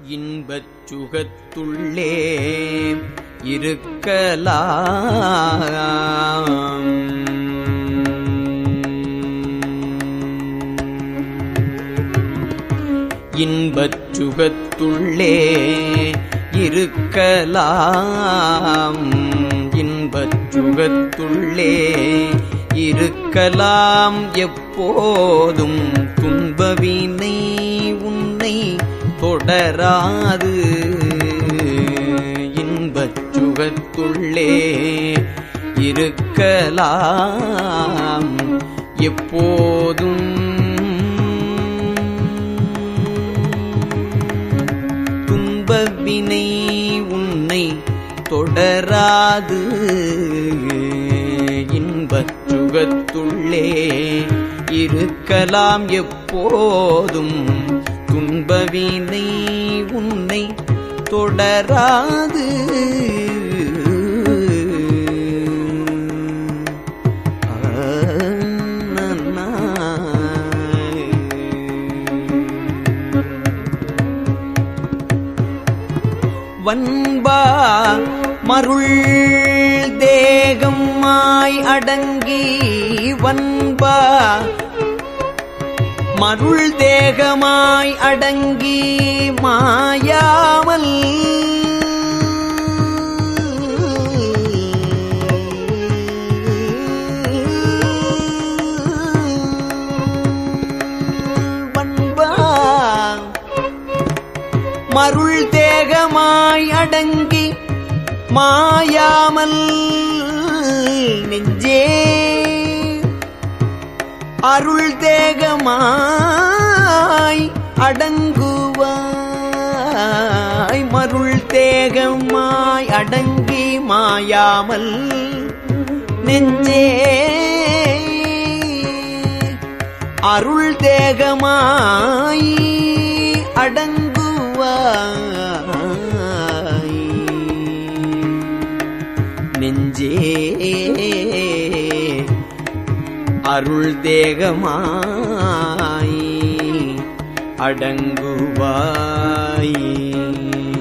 இன்பச் சுகத்துள்ளே இருக்கலாம். இன்பச் சுகத்துள்ளே இருக்கலாம். இன்பச் சுகத்துள்ளே இருக்கலாம். எப்போதும் துன்பவினை உன்னை தொடராது. இன்பச் சுகத்துள்ளே இருக்கலாம். எப்போதும் துன்பவினை உன்னை தொடராது. இன்பச் சுகத்துள்ளே இருக்கலாம். எப்போதும் துன்பவினை உன்னை தொடராது. வன்பா மருள் தேகமாய் அடங்கி. வன்பா மருள் தேகமாய் அடங்கி மாயாமல் வன்பா மருள் தேகமாய் அடங்கி மாயாமல் நெஞ்சே அருள் தேகமாய் அடங்குவாய். மருள் தேகமாய் அடங்கி மாயாமல் நெஞ்சே அருள் தேகமாய் அடங்குவாய். நெஞ்சே அருள் தேகமாய் அடங்குவாய்.